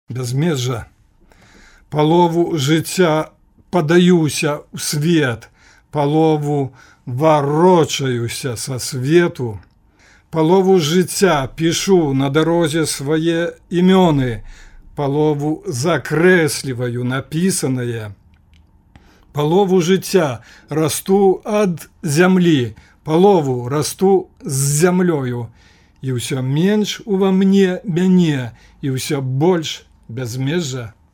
бязмежжа. Палову жыцця падаюся ў свет, палову варочаюся са свету. Палову жыцця пішу на дарозе свае імёны, палову закрэсліваю напісанае. Палову жыцця расту ад зямлі, палову расту з зямлёю, і ўсё менш ува мне мяне, і ўсё больш бязмежжа.